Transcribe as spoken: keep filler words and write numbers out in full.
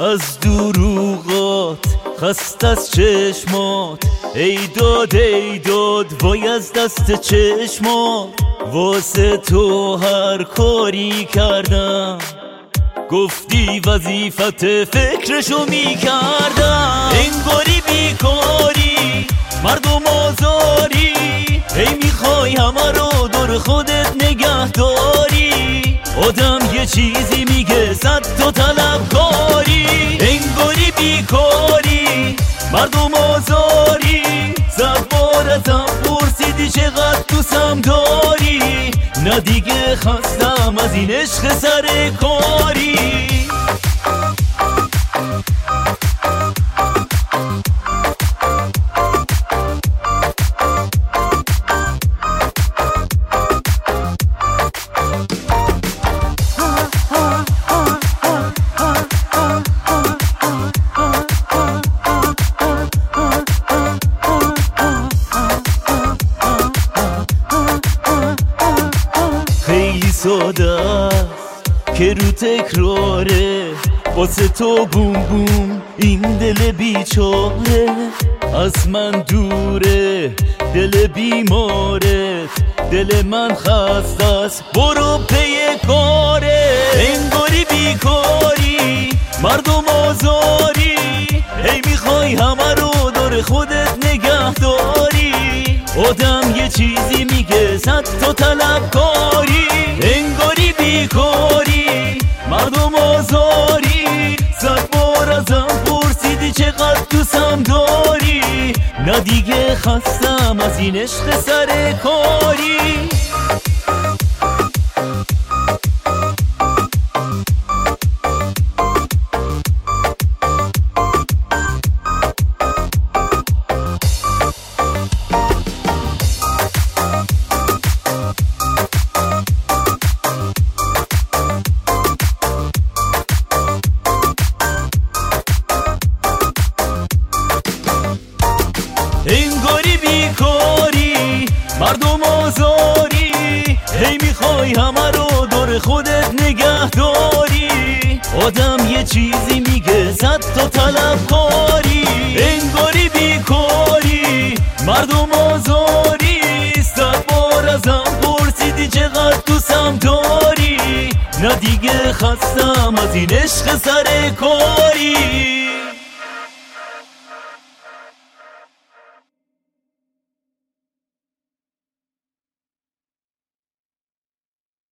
از دروغات، خست از چشمات. ای داد ای داد وای از دست چشمات. واسه تو هر کاری کردم، گفتی وظیفت فکرشو میکردم. انگاری بیکاری مردم آزاری، ای میخوای همه رو دور خودت نگه داری. آدم یه چیزی میگه صد تا طلبکاری. انگاری بیکاری مردم آزاری، صد بار ازم پرسیدی چقدر دوستم داری. نه دیگه خستم از این عشق سر کاری. خیلی ساده است که رو تکراره، واسه تو بوم بوم این دل بیچاره. از من دوره دل بیمارت، دل من خسته است برو پی کاره. انگاری بیکاری مردم آزاری، ای میخوای همه رو دور خودت نگه داری. آدم یه چیزی میگه صد تا طلبکاری. انگاری بیکاری مردم آزاری، صد بار ازم پرسیدی چقدر دوستم داری. نه دیگه خستم از این عشق سر کاری. انگاری بیکاری مردم آزاری، هی میخوای همه رو دور خودت نگه داری. آدم یه چیزی میگه صد تا طلبکاری. انگاری بیکاری مردم آزاری، صد بار ازم پرسیدی چقدر دوستم داری. نه دیگه خستم از این عشق سر کاری.